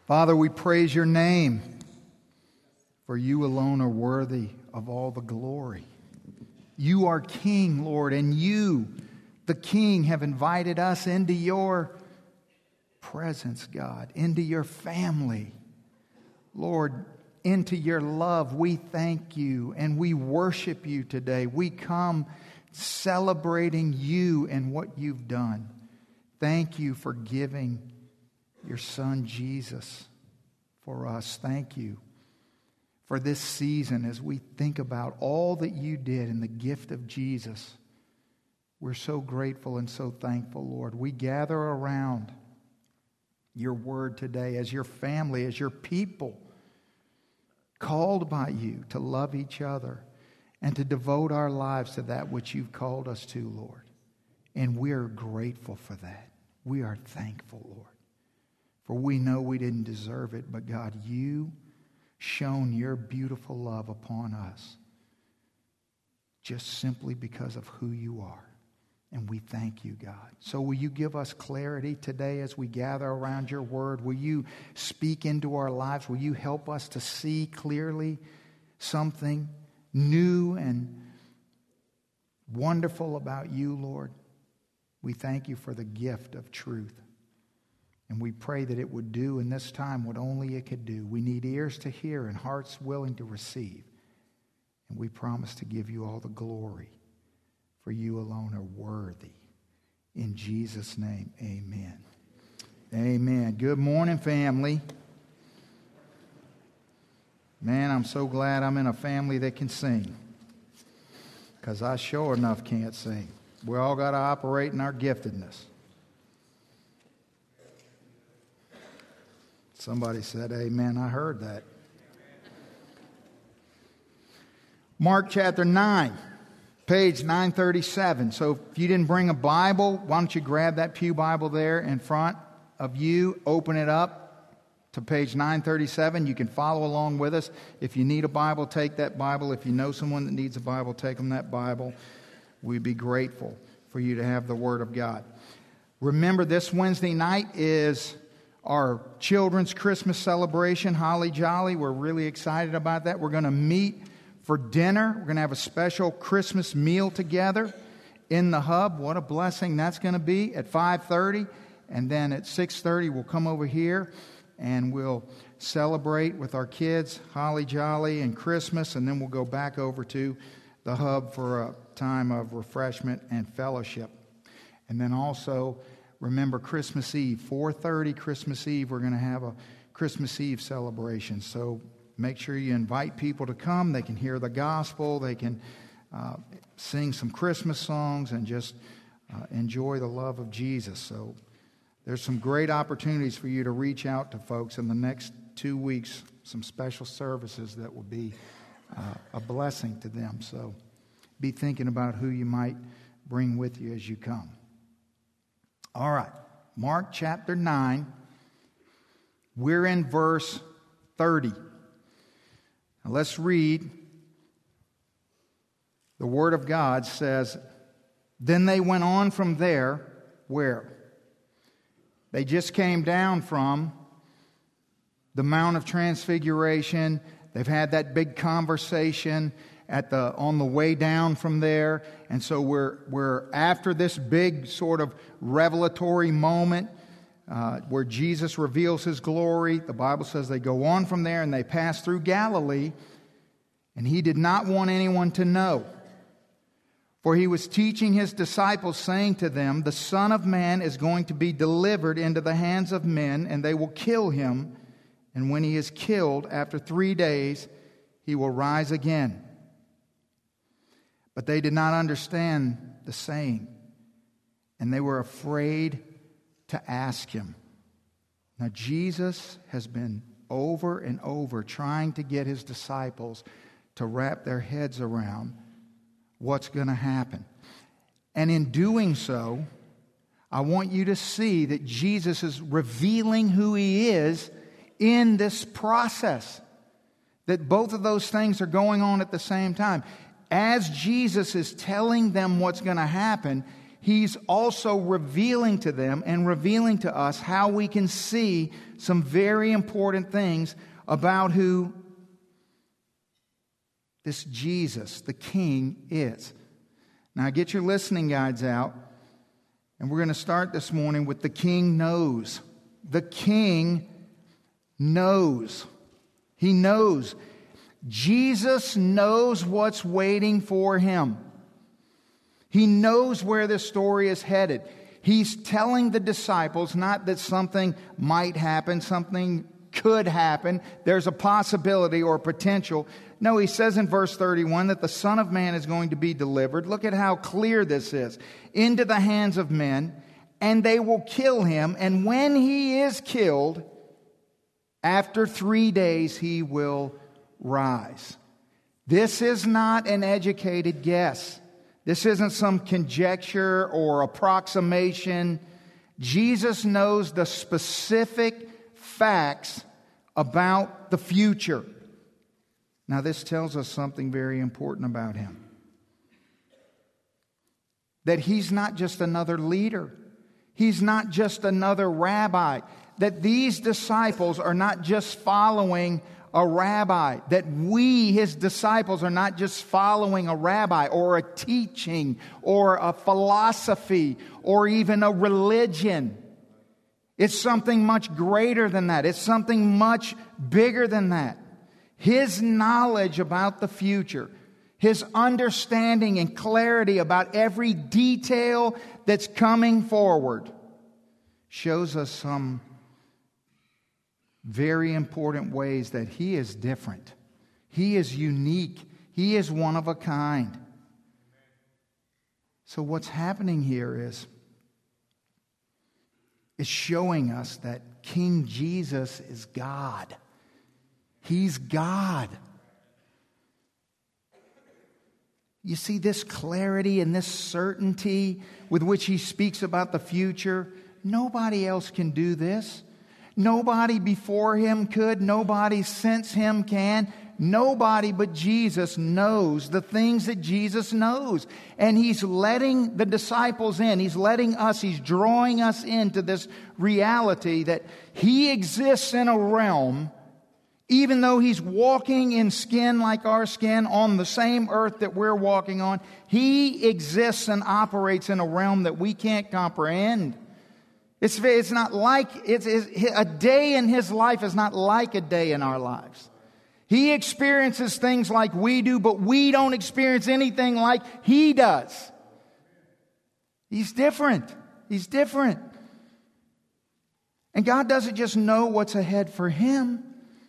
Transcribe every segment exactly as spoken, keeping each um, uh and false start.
Father, we praise your name, for you alone are worthy of all the glory. You are King, Lord, and you, the King, have invited us into your presence, God, into your family. Lord, into your love. We thank you and we worship you today. We come celebrating you and what you've done. Thank you for giving your Son Jesus for us. Thank you for this season as we think about all that you did in the gift of Jesus. We're so grateful and so thankful, Lord. We gather around your word today as your family, as your people, called by you to love each other and to devote our lives to that which you've called us to, Lord. And we're grateful for that. We are thankful, Lord. For we know we didn't deserve it, but God, you shone your beautiful love upon us just simply because of who you are. And we thank you, God. So will you give us clarity today as we gather around your word? Will you speak into our lives? Will you help us to see clearly something new and wonderful about you, Lord? We thank you for the gift of truth. And we pray that it would do in this time what only it could do. We need ears to hear and hearts willing to receive. And we promise to give you all the glory. For you alone are worthy. In Jesus' name, amen. Amen. Good morning, family. Man, I'm so glad I'm in a family that can sing. Because I sure enough can't sing. We all got to operate in our giftedness. Somebody said, amen. I heard that. Mark chapter nine. Page nine thirty-seven. So if you didn't bring a Bible, why don't you grab that pew Bible there in front of you, open it up to page nine thirty-seven. You can follow along with us. If you need a Bible, take that Bible. If you know someone that needs a Bible, take them that Bible. We'd be grateful for you to have the Word of God. Remember, this Wednesday night is our children's Christmas celebration, Holly Jolly. We're really excited about that. We're going to meet for dinner. We're going to have a special Christmas meal together in the hub. What a blessing that's going to be at five thirty. And then at six thirty, we'll come over here and we'll celebrate with our kids, Holly Jolly and Christmas. And then we'll go back over to the hub for a time of refreshment and fellowship. And then also, remember Christmas Eve, four thirty Christmas Eve, we're going to have a Christmas Eve celebration. So make sure you invite people to come. They can hear the gospel. They can uh, sing some Christmas songs and just uh, enjoy the love of Jesus. So there's some great opportunities for you to reach out to folks in the next two weeks. Some special services that will be uh, a blessing to them. So be thinking about who you might bring with you as you come. All right. Mark chapter nine. We're in verse thirty. Now let's read. The Word of God says, then they went on from there. Where? They just came down from the Mount of Transfiguration. They've had that big conversation at the on the way down from there. And so we're we're after this big sort of revelatory moment Uh, where Jesus reveals His glory. The Bible says they go on from there and they pass through Galilee, and He did not want anyone to know. For He was teaching His disciples, saying to them, the Son of Man is going to be delivered into the hands of men, and they will kill Him, and when He is killed, after three days, He will rise again. But they did not understand the saying, and they were afraid to ask Him. Now, Jesus has been over and over trying to get His disciples to wrap their heads around what's going to happen. And in doing so, I want you to see that Jesus is revealing who He is in this process. That both of those things are going on at the same time. As Jesus is telling them what's going to happen, He's also revealing to them and revealing to us how we can see some very important things about who this Jesus, the King, is. Now get your listening guides out, and we're going to start this morning with the King knows. The King knows. He knows. Jesus knows what's waiting for him. He knows where this story is headed. He's telling the disciples not that something might happen, something could happen, there's a possibility or potential. No, he says in verse thirty-one that the Son of Man is going to be delivered. Look at how clear this is. Into the hands of men, and they will kill him. And when he is killed, after three days he will rise. This is not an educated guess. This isn't some conjecture or approximation. Jesus knows the specific facts about the future. Now, this tells us something very important about him. That he's not just another leader. He's not just another rabbi. That these disciples are not just following a rabbi. That we, his disciples, are not just following a rabbi or a teaching or a philosophy or even a religion. It's something much greater than that. It's something much bigger than that. His knowledge about the future, his understanding and clarity about every detail that's coming forward shows us some very important ways that he is different. He is unique. He is one of a kind. So what's happening here is, is showing us that King Jesus is God. He's God. You see this clarity and this certainty with which he speaks about the future? Nobody else can do this. Nobody before him could. Nobody since him can. Nobody but Jesus knows the things that Jesus knows. And he's letting the disciples in. He's letting us, he's drawing us into this reality that he exists in a realm, even though he's walking in skin like our skin on the same earth that we're walking on. He exists and operates in a realm that we can't comprehend. It's, it's not like, it's, it's, a day in his life is not like a day in our lives. He experiences things like we do, but we don't experience anything like he does. He's different. He's different. And God doesn't just know what's ahead for him.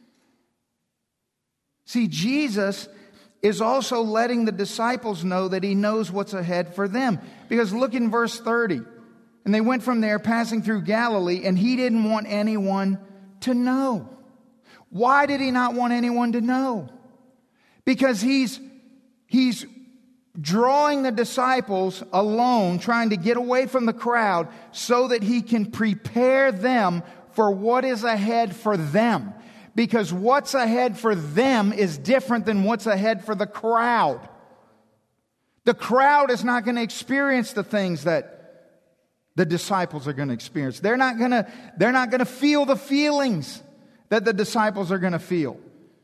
See, Jesus is also letting the disciples know that he knows what's ahead for them. Because look in verse thirty. And they went from there, passing through Galilee, and he didn't want anyone to know. Why did he not want anyone to know? Because he's, he's drawing the disciples alone, trying to get away from the crowd so that he can prepare them for what is ahead for them. Because what's ahead for them is different than what's ahead for the crowd. The crowd is not going to experience the things that the disciples are going to experience. They're not going to, they're not going to feel the feelings that the disciples are going to feel.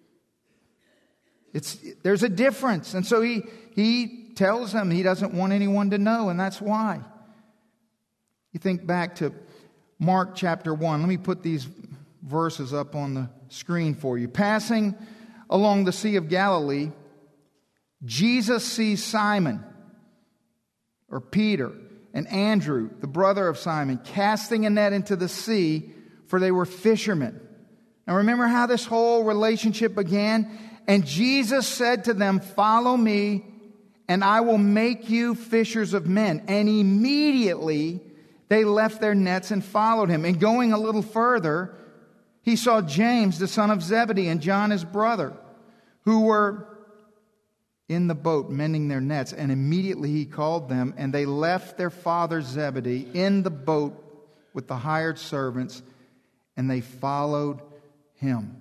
It's, there's a difference. And so he, he tells them he doesn't want anyone to know, and that's why. You think back to Mark chapter one. Let me put these verses up on the screen for you. Passing along the Sea of Galilee, Jesus sees Simon, or Peter, and Andrew, the brother of Simon, casting a net into the sea, for they were fishermen. Now remember how this whole relationship began? And Jesus said to them, "Follow me, and I will make you fishers of men." And immediately they left their nets and followed him. And going a little further, he saw James, the son of Zebedee, and John his brother, who were in the boat mending their nets. And immediately he called them, and they left their father Zebedee in the boat with the hired servants, and they followed him.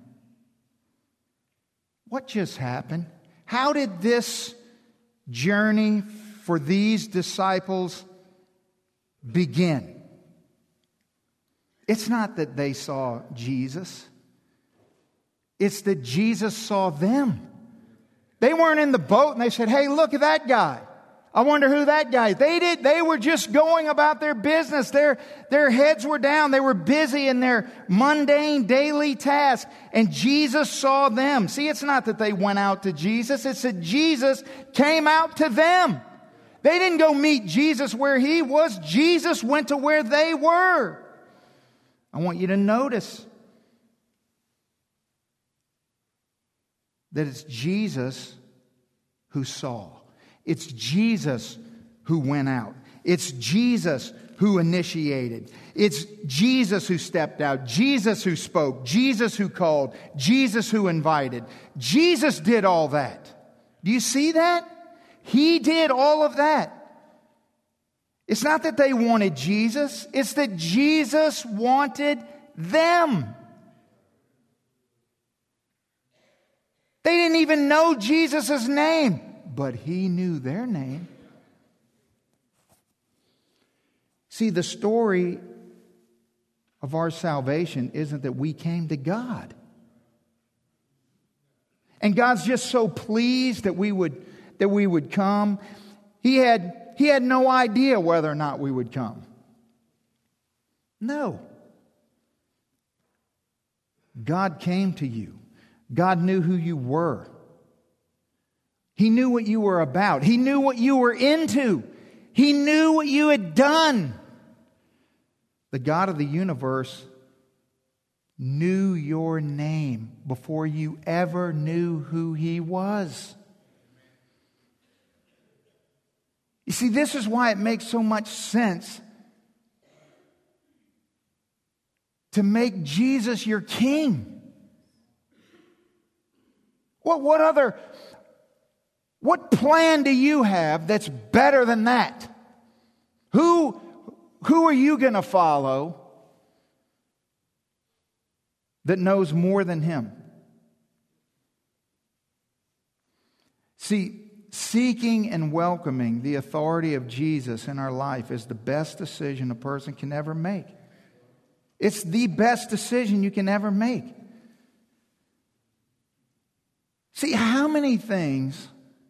What just happened? How did this journey for these disciples begin. It's not that they saw Jesus. It's that Jesus saw them. They weren't in the boat and they said, hey, look at that guy. I wonder who that guy is. They did. They were just going about their business. Their, their heads were down. They were busy in their mundane daily tasks. And Jesus saw them. See, it's not that they went out to Jesus. It's that Jesus came out to them. They didn't go meet Jesus where he was. Jesus went to where they were. I want you to notice that it's Jesus who saw. It's Jesus who went out. It's Jesus who initiated. It's Jesus who stepped out. Jesus who spoke. Jesus who called. Jesus who invited. Jesus did all that. Do you see that? He did all of that. It's not that they wanted Jesus. It's that Jesus wanted them. They didn't even know Jesus' name, but he knew their name. See, the story of our salvation isn't that we came to God. And God's just so pleased that we would that we would come. He had he had no idea whether or not we would come. No. God came to you. God knew who you were. He knew what you were about. He knew what you were into. He knew what you had done. The God of the universe knew your name before you ever knew who He was. You see, this is why it makes so much sense to make Jesus your king. What, what other, what plan do you have that's better than that? Who, who are you going to follow that knows more than Him? See, seeking and welcoming the authority of Jesus in our life is the best decision a person can ever make. It's the best decision you can ever make. See, how many things,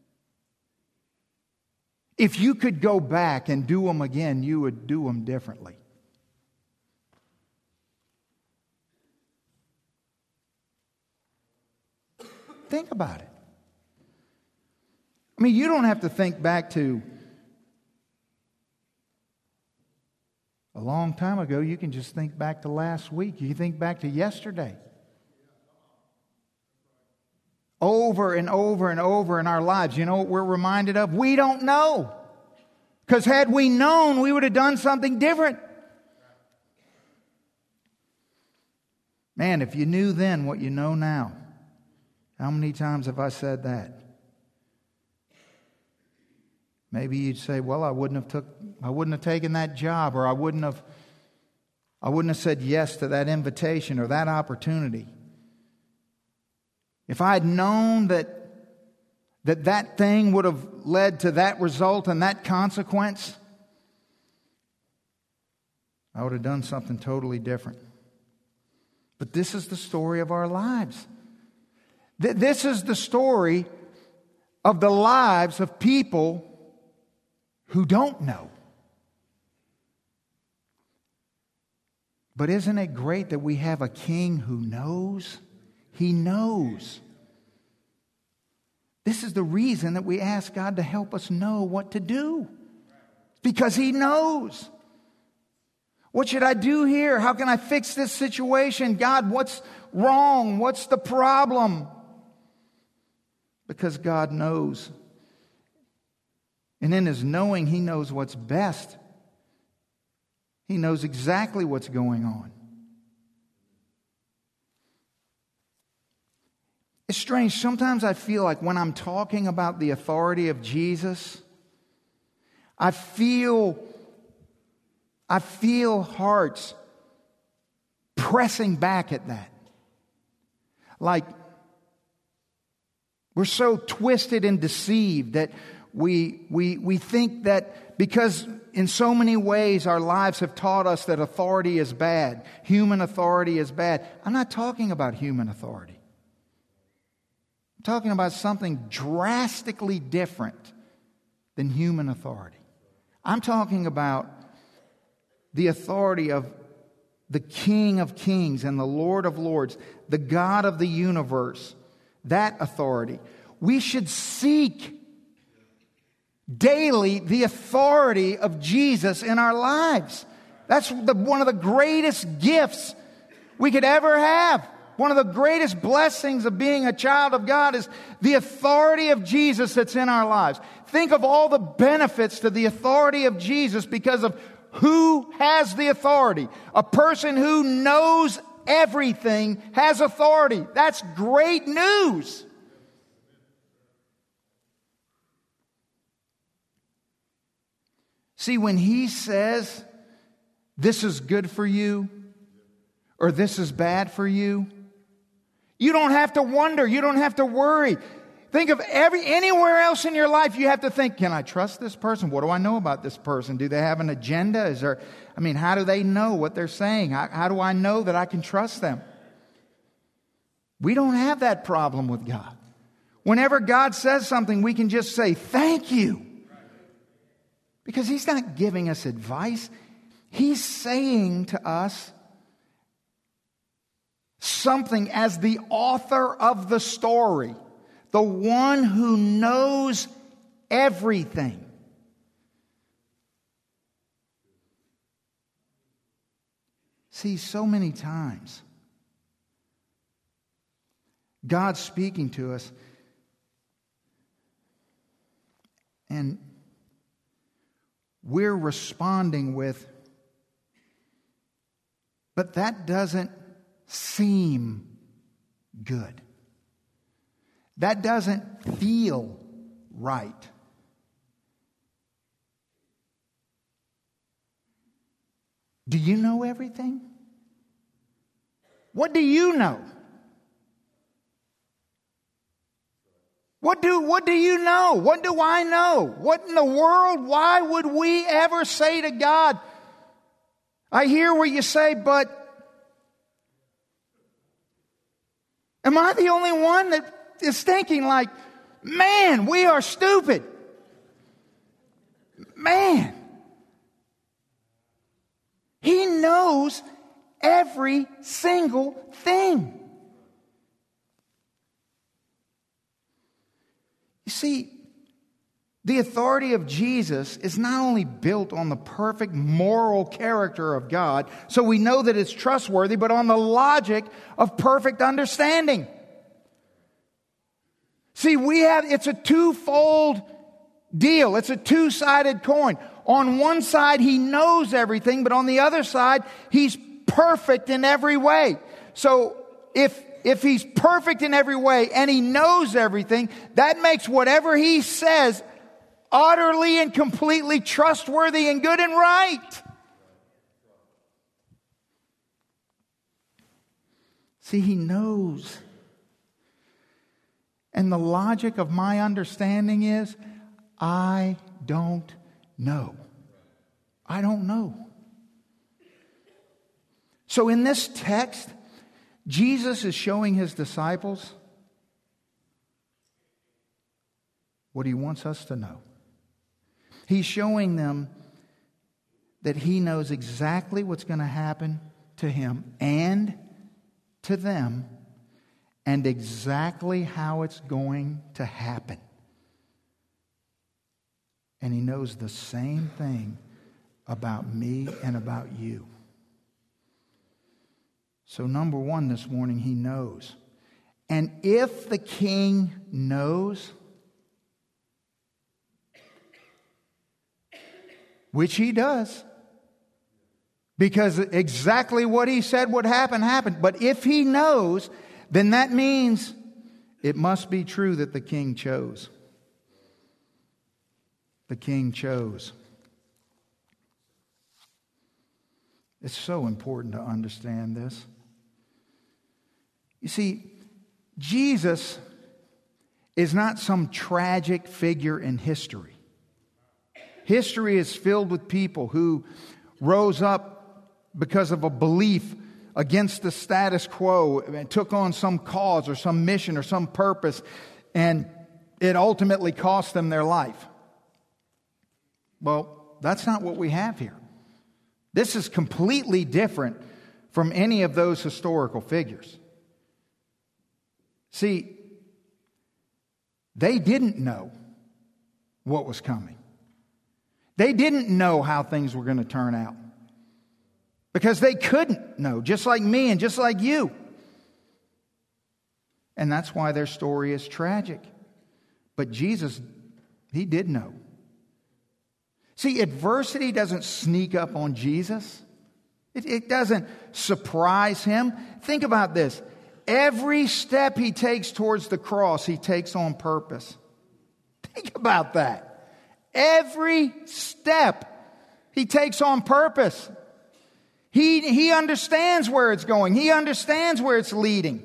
if you could go back and do them again, you would do them differently? Think about it. I mean, you don't have to think back to a long time ago. You can just think back to last week. You can think back to yesterday. Over and over and over in our lives. You know what we're reminded of? We don't know. Because had we known, we would have done something different. Man, if you knew then what you know now. How many times have I said that? Maybe you'd say, well, I wouldn't have took I wouldn't have taken that job, or I wouldn't have I wouldn't have said yes to that invitation or that opportunity. If I had known that that that thing would have led to that result and that consequence, I would have done something totally different. But this is the story of our lives. Th- this is the story of the lives of people who don't know. But isn't it great that we have a king who knows? He knows. This is the reason that we ask God to help us know what to do. Because He knows. What should I do here? How can I fix this situation? God, what's wrong? What's the problem? Because God knows. And in His knowing, He knows what's best. He knows exactly what's going on. It's strange. Sometimes I feel like when I'm talking about the authority of Jesus, I feel, I feel hearts pressing back at that. Like we're so twisted and deceived that we, we, we think that because in so many ways, our lives have taught us that authority is bad. Human authority is bad. I'm not talking about human authority. I'm talking about something drastically different than human authority. I'm talking about the authority of the King of Kings and the Lord of Lords, the God of the universe. That authority. We should seek daily the authority of Jesus in our lives. That's the, one of the greatest gifts we could ever have. One of the greatest blessings of being a child of God is the authority of Jesus that's in our lives. Think of all the benefits to the authority of Jesus because of who has the authority. A person who knows everything has authority. That's great news. See, when He says, this is good for you, or this is bad for you, you don't have to wonder. You don't have to worry. Think of every anywhere else in your life, you have to think, can I trust this person? What do I know about this person? Do they have an agenda? Is there, I mean, how do they know what they're saying? How, how do I know that I can trust them? We don't have that problem with God. Whenever God says something, we can just say, thank you. Because He's not giving us advice. He's saying to us something as the author of the story, the one who knows everything. See, so many times, God's speaking to us, and we're responding with, but that doesn't seem good. That doesn't feel right. Do you know everything? What do you know? What do, what do you know? What do I know? What in the world? Why would we ever say to God, I hear what you say, but am I the only one that is thinking like, man, we are stupid? Man. He knows every single thing. You see, the authority of Jesus is not only built on the perfect moral character of God, so we know that it's trustworthy, but on the logic of perfect understanding. See, we have, it's a twofold deal. It's a two-sided coin. On one side, He knows everything, but on the other side, He's perfect in every way. So if If He's perfect in every way and He knows everything, that makes whatever He says utterly and completely trustworthy and good and right. See, He knows. And the logic of my understanding is, I don't know. I don't know. So in this text, Jesus is showing His disciples what He wants us to know. He's showing them that He knows exactly what's going to happen to Him and to them, and exactly how it's going to happen. And He knows the same thing about me and about you. So number one this morning, He knows. And if the King knows, which He does, because exactly what He said would happen, happened. But if He knows, then that means it must be true that the King chose. The King chose. It's so important to understand this. You see, Jesus is not some tragic figure in history. History is filled with people who rose up because of a belief against the status quo and took on some cause or some mission or some purpose, and it ultimately cost them their life. Well, that's not what we have here. This is completely different from any of those historical figures. See, they didn't know what was coming. They didn't know how things were going to turn out. Because they couldn't know, just like me and just like you. And that's why their story is tragic. But Jesus, He did know. See, adversity doesn't sneak up on Jesus. It, it doesn't surprise Him. Think about this. Every step He takes towards the cross, He takes on purpose. Think about that. Every step He takes on purpose. He, he understands where it's going. He understands where it's leading.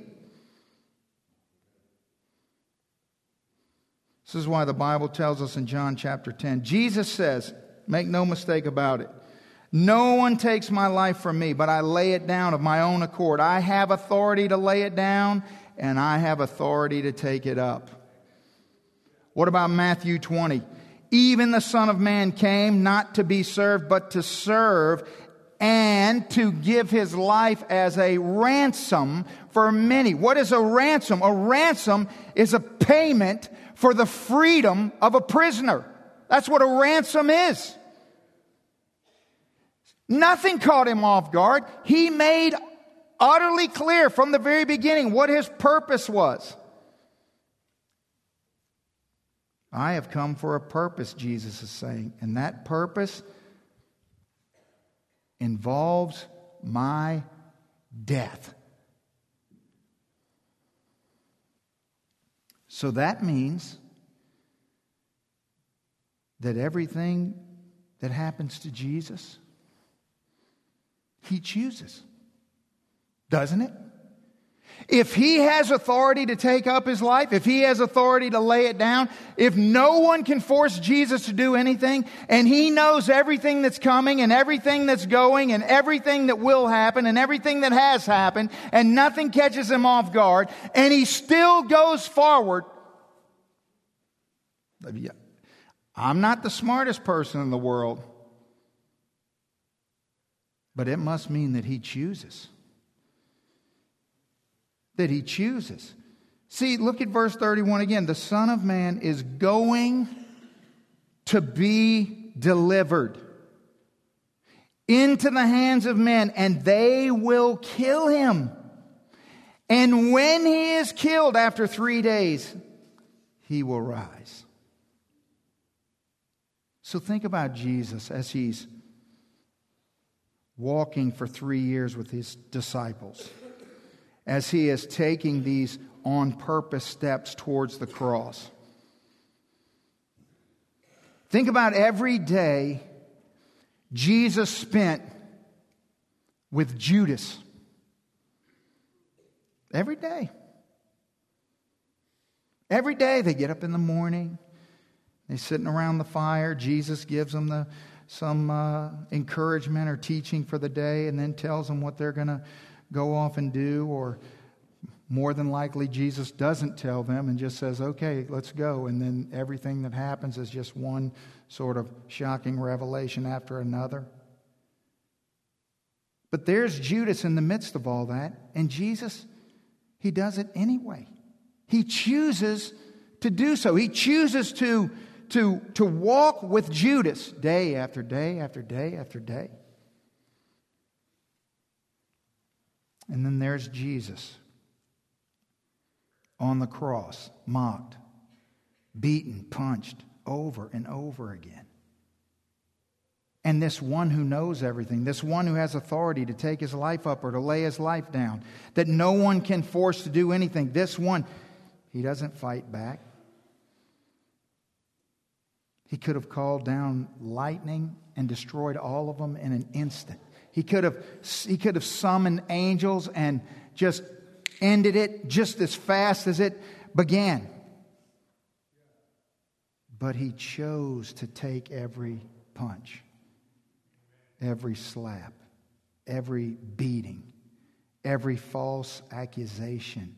This is why the Bible tells us in John chapter ten. Jesus says, make no mistake about it, no one takes my life from me, but I lay it down of my own accord. I have authority to lay it down, and I have authority to take it up. What about Matthew twenty? Even the Son of Man came not to be served, but to serve, and to give His life as a ransom for many. What is a ransom? A ransom is a payment for the freedom of a prisoner. That's what a ransom is. Nothing caught Him off guard. He made utterly clear from the very beginning what His purpose was. I have come for a purpose, Jesus is saying, and that purpose involves my death. So that means that everything that happens to Jesus, He chooses, doesn't it? If He has authority to take up His life, if He has authority to lay it down, if no one can force Jesus to do anything, and He knows everything that's coming and everything that's going and everything that will happen and everything that has happened, and nothing catches Him off guard, and He still goes forward. I'm not the smartest person in the world, but it must mean that He chooses. That He chooses. See, look at verse thirty-one again. The Son of Man is going to be delivered into the hands of men, and they will kill Him. And when He is killed after three days, He will rise. So think about Jesus as He's walking for three years with His disciples, as He is taking these on-purpose steps towards the cross. Think about every day Jesus spent with Judas. Every day. Every day they get up in the morning. They're sitting around the fire. Jesus gives them the, some uh, encouragement or teaching for the day, and then tells them what they're going to go off and do. Or more than likely Jesus doesn't tell them and just says, okay, let's go. And then everything that happens is just one sort of shocking revelation after another. But there's Judas in the midst of all that. And Jesus, He does it anyway. He chooses to do so. He chooses to, to, to walk with Judas day after day after day after day. And then there's Jesus on the cross, mocked, beaten, punched over and over again. And this one who knows everything, this one who has authority to take His life up or to lay His life down, that no one can force to do anything, this one, He doesn't fight back. He could have called down lightning and destroyed all of them in an instant. He could have, he could have summoned angels and just ended it just as fast as it began. But he chose to take every punch, every slap, every beating, every false accusation.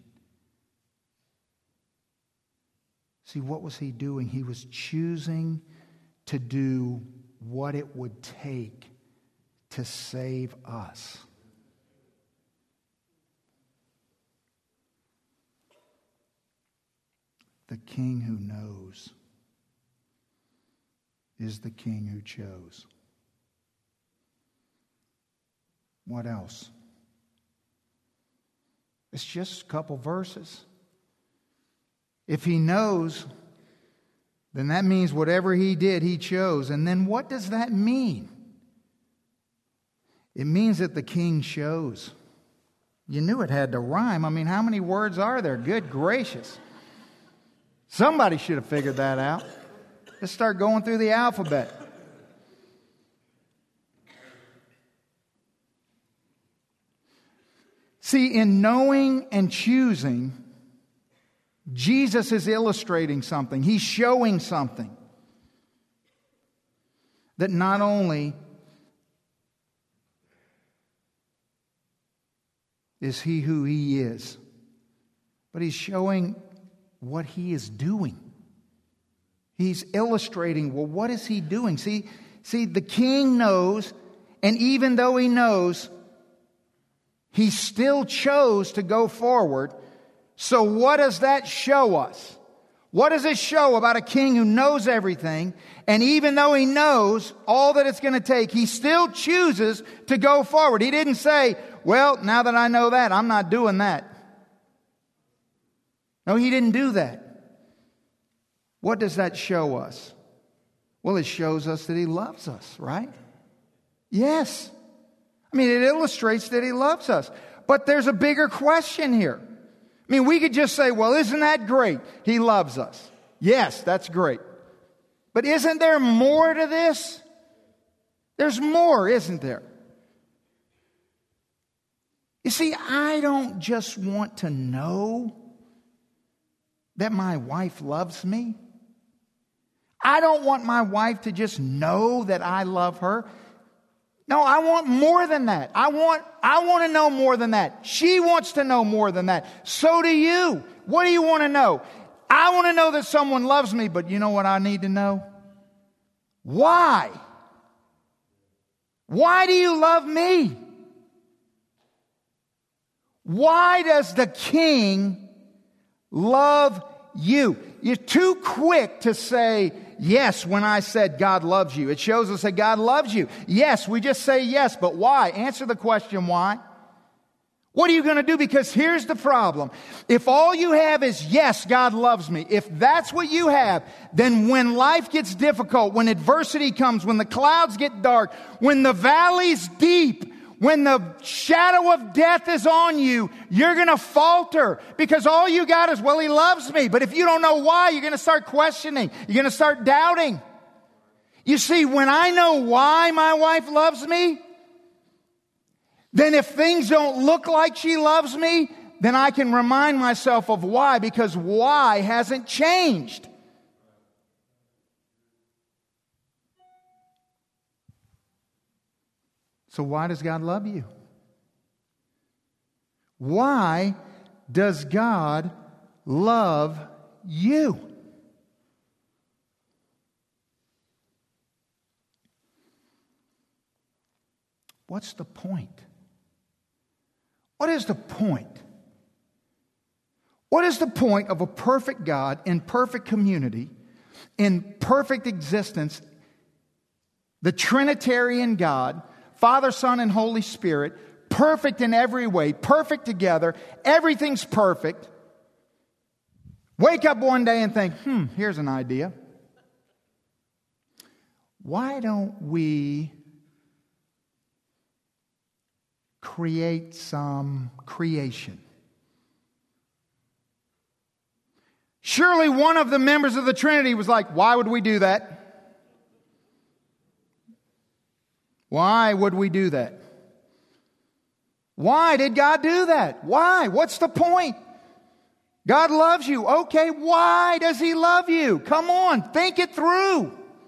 See, what was he doing? He was choosing to do what it would take to save us. The King who knows is the King who chose. What else? It's just a couple verses. If he knows, then that means whatever he did, he chose. And then what does that mean? It means that the King chose. You knew it had to rhyme. I mean, how many words are there? Good gracious. Somebody should have figured that out. Let's start going through the alphabet. See, in knowing and choosing, Jesus is illustrating something. He's showing something. That not only is he who he is, but he's showing what he is doing. He's illustrating, well, what is he doing? See, see, the King knows, and even though he knows, he still chose to go forward. So what does that show us? What does it show about a king who knows everything, and even though he knows all that it's going to take, he still chooses to go forward? He didn't say, well, now that I know that, I'm not doing that. No, he didn't do that. What does that show us? Well, it shows us that he loves us, right? Yes. I mean, it illustrates that he loves us. But there's a bigger question here. I mean, we could just say, well, isn't that great? He loves us. Yes, that's great. But isn't there more to this? There's more, isn't there? You see, I don't just want to know that my wife loves me. I don't want my wife to just know that I love her. No, I want more than that. I want, I want to know more than that. She wants to know more than that. So do you. What do you want to know? I want to know that someone loves me, but you know what I need to know? Why? Why do you love me? Why does the King love you? You're too quick to say yes when I said God loves you. It shows us that God loves you. Yes, we just say yes, but why? Answer the question, why? What are you going to do? Because here's the problem. If all you have is, yes, God loves me, if that's what you have, then when life gets difficult, when adversity comes, when the clouds get dark, when the valley's deep, when the shadow of death is on you, you're going to falter because all you got is, well, he loves me. But if you don't know why, you're going to start questioning. You're going to start doubting. You see, when I know why my wife loves me, then if things don't look like she loves me, then I can remind myself of why, because why hasn't changed. So why does God love you? Why does God love you? What's the point? What is the point? What is the point of a perfect God in perfect community, in perfect existence, the Trinitarian God, Father, Son, and Holy Spirit, perfect in every way, perfect together, everything's perfect. Wake up one day and think, hmm, here's an idea. Why don't we create some creation? Surely one of the members of the Trinity was like, why would we do that? Why would we do that? Why did God do that? Why? What's the point? God loves you. Okay, why does He love you? Come on, think it through.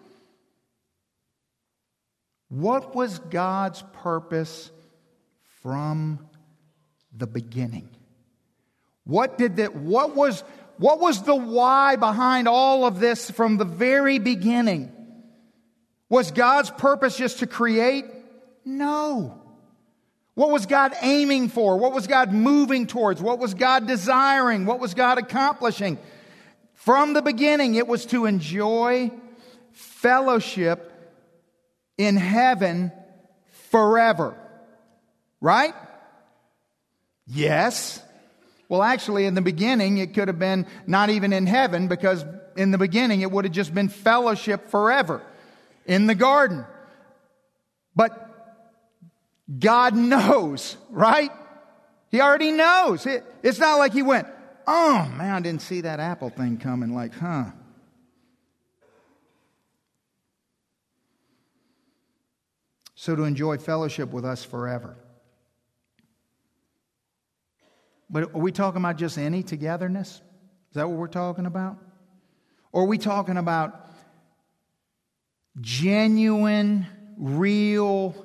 What was God's purpose from the beginning? What did that, what was, what was the why behind all of this from the very beginning? Was God's purpose just to create? No. What was God aiming for? What was God moving towards? What was God desiring? What was God accomplishing? From the beginning, it was to enjoy fellowship in heaven forever. Right? Yes. Well, actually, in the beginning, it could have been not even in heaven, because in the beginning, it would have just been fellowship forever in the garden. But God knows, right? He already knows. It, it's not like He went, oh, man, I didn't see that apple thing coming. Like, huh. So to enjoy fellowship with us forever. But are we talking about just any togetherness? Is that what we're talking about? Or are we talking about genuine, real,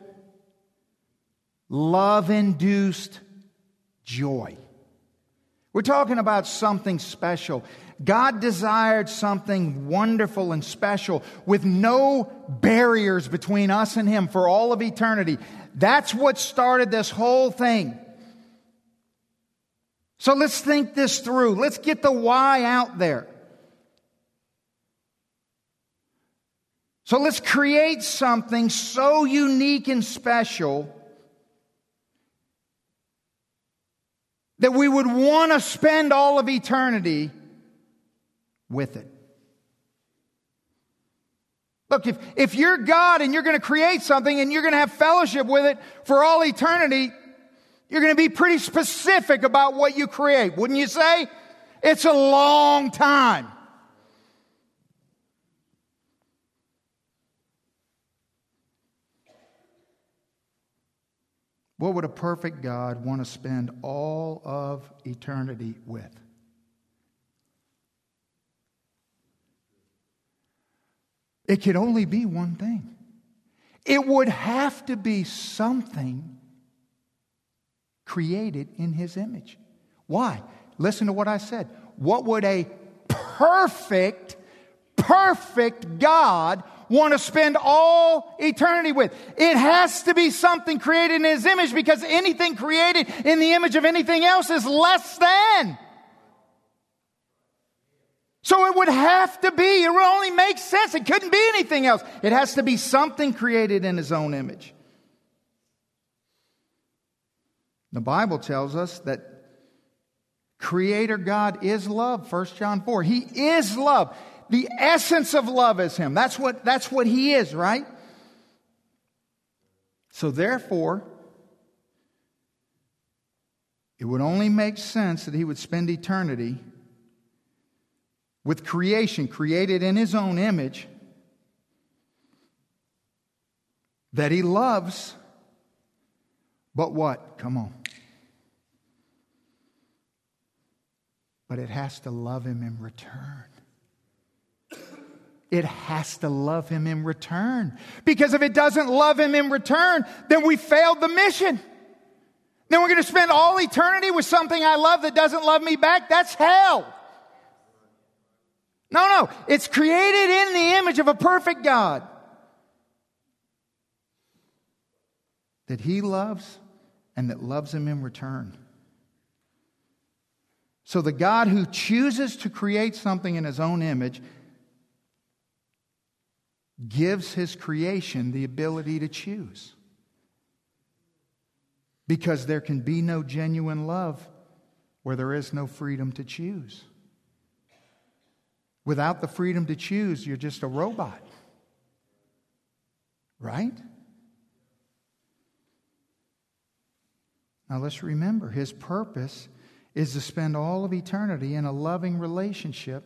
love-induced joy? We're talking about something special. God desired something wonderful and special with no barriers between us and Him for all of eternity. That's what started this whole thing. So let's think this through. Let's get the why out there. So let's create something so unique and special that we would want to spend all of eternity with it. Look, if, if you're God and you're going to create something and you're going to have fellowship with it for all eternity, you're going to be pretty specific about what you create, wouldn't you say? It's a long time. What would a perfect God want to spend all of eternity with? It could only be one thing. It would have to be something created in His image. Why? Listen to what I said. What would a perfect, perfect God want to spend all eternity with? It has to be something created in His image, because anything created in the image of anything else is less than. So it would have to be, it would only make sense. It couldn't be anything else. It has to be something created in His own image. The Bible tells us that Creator God is love, First John four. He is love. The essence of love is Him. That's what, that's what He is, right? So therefore, it would only make sense that He would spend eternity with creation created in His own image that He loves. But what? Come on. But it has to love Him in return. It has to love Him in return. Because if it doesn't love Him in return, then we failed the mission. Then we're going to spend all eternity with something I love that doesn't love me back. That's hell. No, no. It's created in the image of a perfect God that He loves and that loves Him in return. So the God who chooses to create something in His own image gives His creation the ability to choose. Because there can be no genuine love where there is no freedom to choose. Without the freedom to choose, you're just a robot. Right? Now let's remember, His purpose is to spend all of eternity in a loving relationship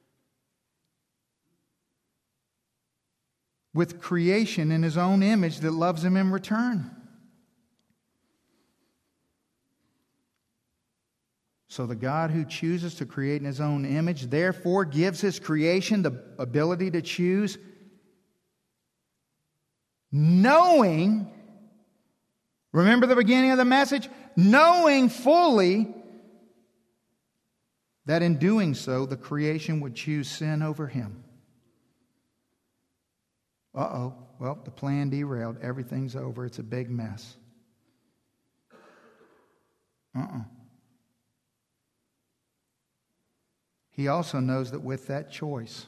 with creation in His own image that loves Him in return. So the God who chooses to create in His own image, therefore gives His creation the ability to choose, knowing, remember the beginning of the message? Knowing fully that in doing so, the creation would choose sin over Him. Uh-oh. Well, the plan derailed. Everything's over. It's a big mess. Uh-uh. He also knows that with that choice,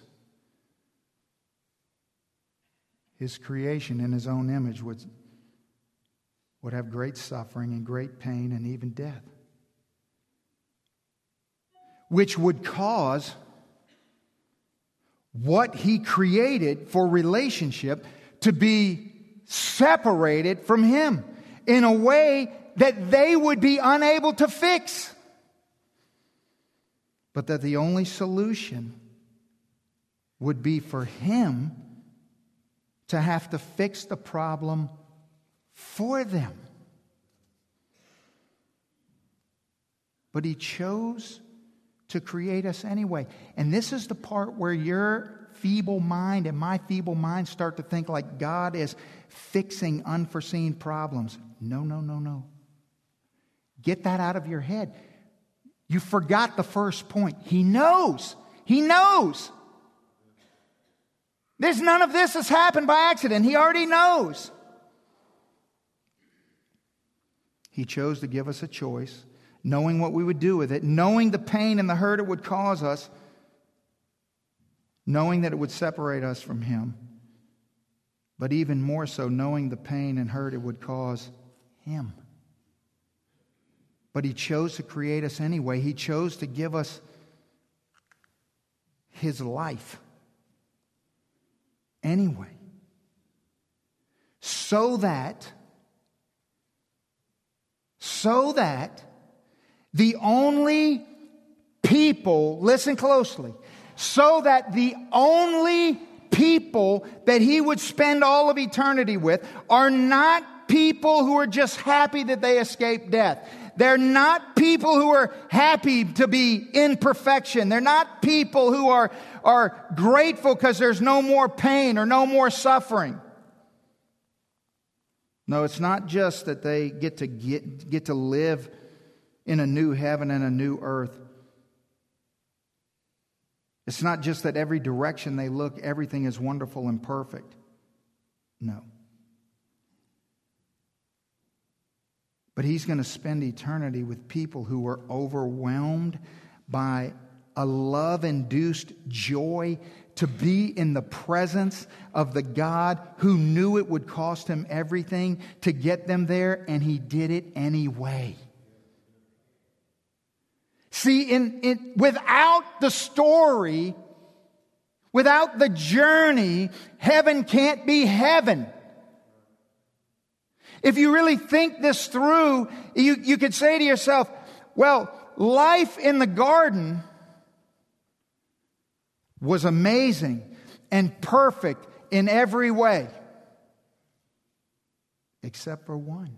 His creation in His own image would, would have great suffering and great pain and even death, which would cause what He created for relationship to be separated from Him in a way that they would be unable to fix. But that the only solution would be for Him to have to fix the problem for them. But He chose to create us anyway. And this is the part where your feeble mind and my feeble mind start to think like God is fixing unforeseen problems. No, no, no, no. Get that out of your head. You forgot the first point. He knows. He knows. There's none of this has happened by accident. He already knows. He chose to give us a choice, knowing what we would do with it, knowing the pain and the hurt it would cause us, knowing that it would separate us from Him, but even more so, knowing the pain and hurt it would cause Him. But He chose to create us anyway. He chose to give us His life anyway. So that, so that the only people, listen closely, so that the only people that He would spend all of eternity with are not people who are just happy that they escaped death. They're not people who are happy to be in perfection. They're not people who are, are grateful because there's no more pain or no more suffering. No, it's not just that they get to get, get to live in a new heaven and a new earth. It's not just that every direction they look, everything is wonderful and perfect. No. But He's going to spend eternity with people who are overwhelmed by a love-induced joy to be in the presence of the God who knew it would cost Him everything to get them there, and He did it anyway. See, in, in, without the story, without the journey, heaven can't be heaven. If you really think this through, you, you could say to yourself, well, life in the garden was amazing and perfect in every way, except for one.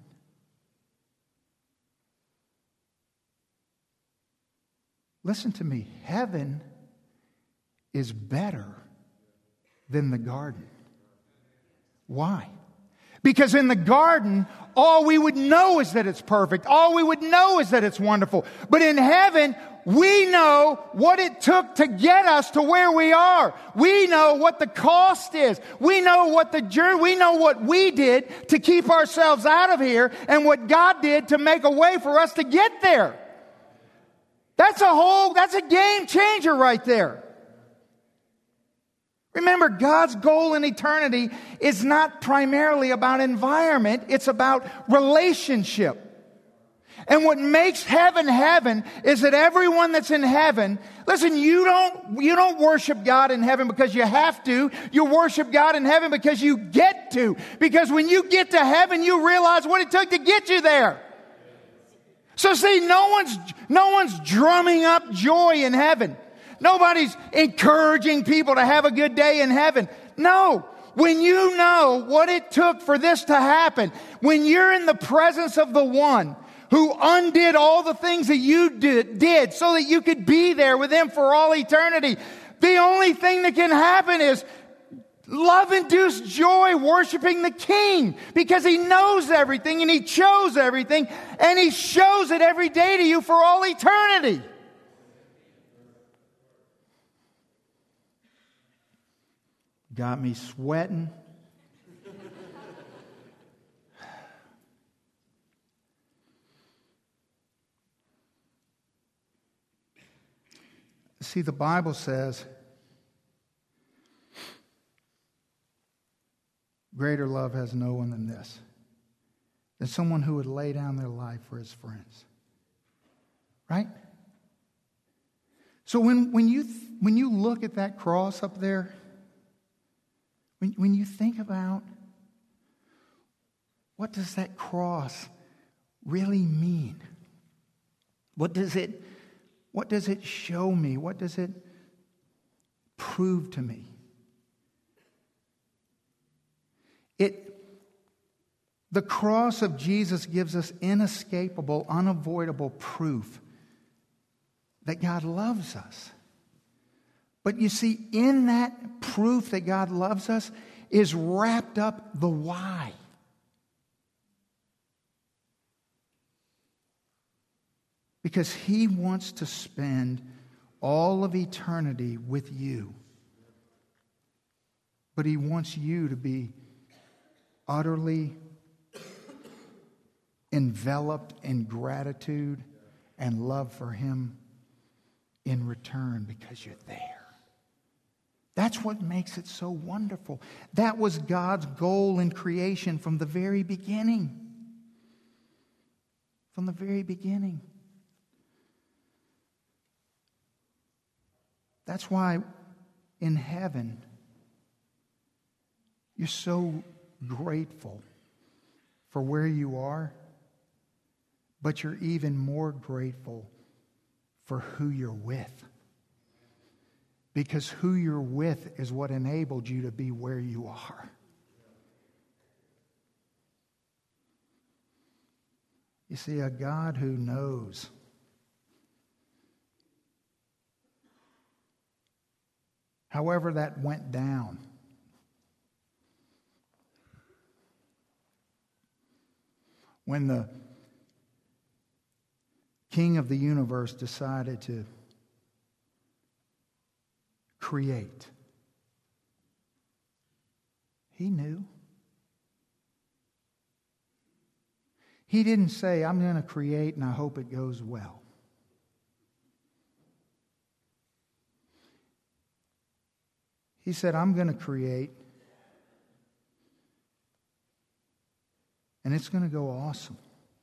Listen to me. Heaven is better than the garden. Why? Because in the garden, all we would know is that it's perfect. All we would know is that it's wonderful. But in heaven, we know what it took to get us to where we are. We know what the cost is. We know what the journey, we know what we did to keep ourselves out of here and what God did to make a way for us to get there. That's a whole, that's a game changer right there. Remember, God's goal in eternity is not primarily about environment. It's about relationship. And what makes heaven heaven is that everyone that's in heaven, listen, you don't, you don't worship God in heaven because you have to. You worship God in heaven because you get to. Because when you get to heaven, you realize what it took to get you there. So see, no one's, no one's drumming up joy in heaven. Nobody's encouraging people to have a good day in heaven. No. When you know what it took for this to happen, when you're in the presence of the one who undid all the things that you did, did so that you could be there with Him for all eternity. The only thing that can happen is love-induced joy worshiping the King, because He knows everything and He chose everything and He shows it every day to you for all eternity. Got me sweating. See, the Bible says, greater love has no one than this, than someone who would lay down their life for his friends. Right? So when, when, you, when you look at that cross up there, when, when you think about what does that cross really mean? What does it What does it show me? What does it prove to me? It, the cross of Jesus gives us inescapable, unavoidable proof that God loves us. But you see, in that proof that God loves us is wrapped up the why. Because He wants to spend all of eternity with you. But He wants you to be utterly enveloped in gratitude and love for Him in return, because you're there. That's what makes it so wonderful. That was God's goal in creation from the very beginning. From the very beginning. That's why in heaven, you're so grateful for where you are, but you're even more grateful for who you're with. Because who you're with is what enabled you to be where you are. You see, a God who knows however that went down. When the King of the universe decided to create, He knew. He didn't say, I'm going to create and I hope it goes well. He said, I'm going to create, and it's going to go awesome.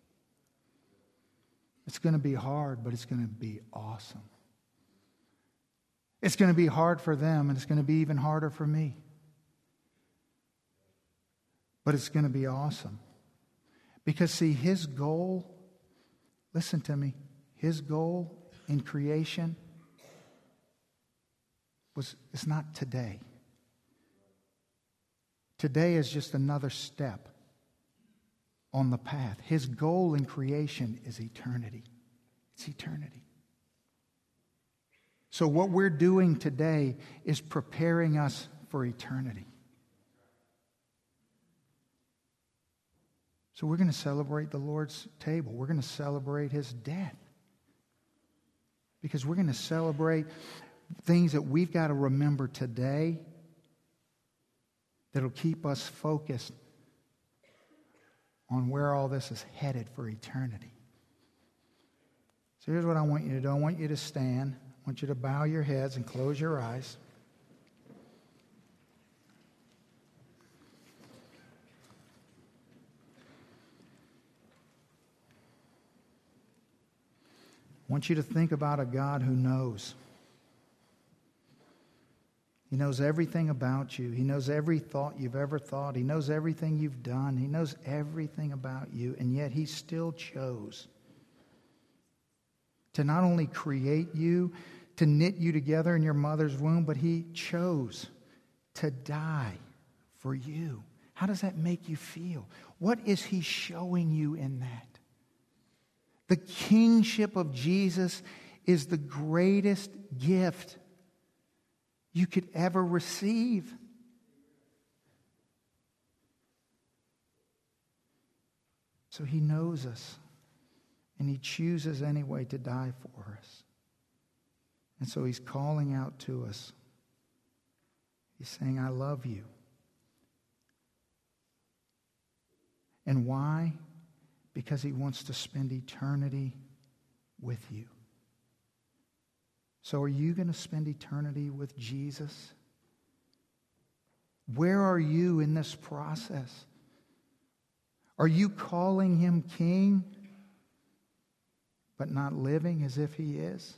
It's going to be hard, but it's going to be awesome. It's going to be hard for them, and it's going to be even harder for me. But it's going to be awesome. Because, see, His goal, listen to me, His goal in creation was it's not today. Today is just another step on the path. His goal in creation is eternity. It's eternity. So what we're doing today is preparing us for eternity. So we're going to celebrate the Lord's table. We're going to celebrate His death. Because we're going to celebrate things that we've got to remember today that'll keep us focused on where all this is headed for eternity. So here's what I want you to do. I want you to stand. I want you to bow your heads and close your eyes. I want you to think about a God who knows. He knows everything about you. He knows every thought you've ever thought. He knows everything you've done. He knows everything about you. And yet He still chose to not only create you, to knit you together in your mother's womb, but He chose to die for you. How does that make you feel? What is He showing you in that? The kingship of Jesus is the greatest gift you could ever receive. So he knows us, and he chooses anyway to die for us. And so he's calling out to us. He's saying, I love you. And why? Because he wants to spend eternity with you. So are you going to spend eternity with Jesus? Where are you in this process? Are you calling him king, but not living as if he is?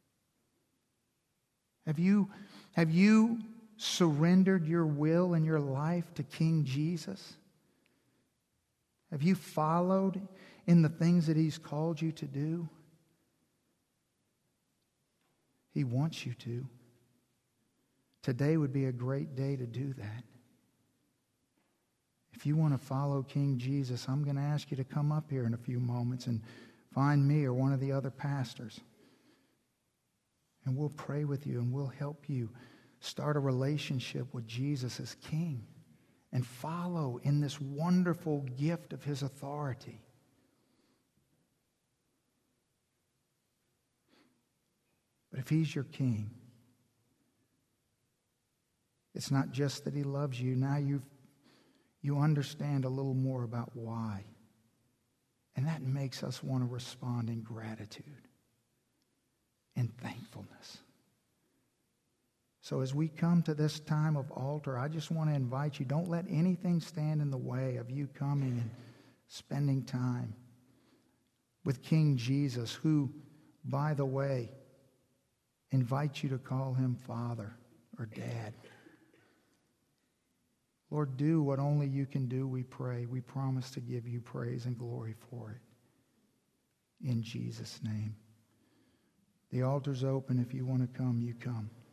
Have you, have you surrendered your will and your life to King Jesus? Have you followed in the things that he's called you to do? He wants you to. Today would be a great day to do that. If you want to follow King Jesus, I'm going to ask you to come up here in a few moments and find me or one of the other pastors. And we'll pray with you and we'll help you start a relationship with Jesus as King and follow in this wonderful gift of his authority. But if he's your King, it's not just that he loves you. Now you've, you understand a little more about why. And that makes us want to respond in gratitude and thankfulness. So as we come to this time of altar, I just want to invite you, don't let anything stand in the way of you coming and spending time with King Jesus, who, by the way, invites you to call him Father or Dad. Lord, do what only you can do, we pray. We promise to give you praise and glory for it. In Jesus' name. The altar's open. If you want to come, you come.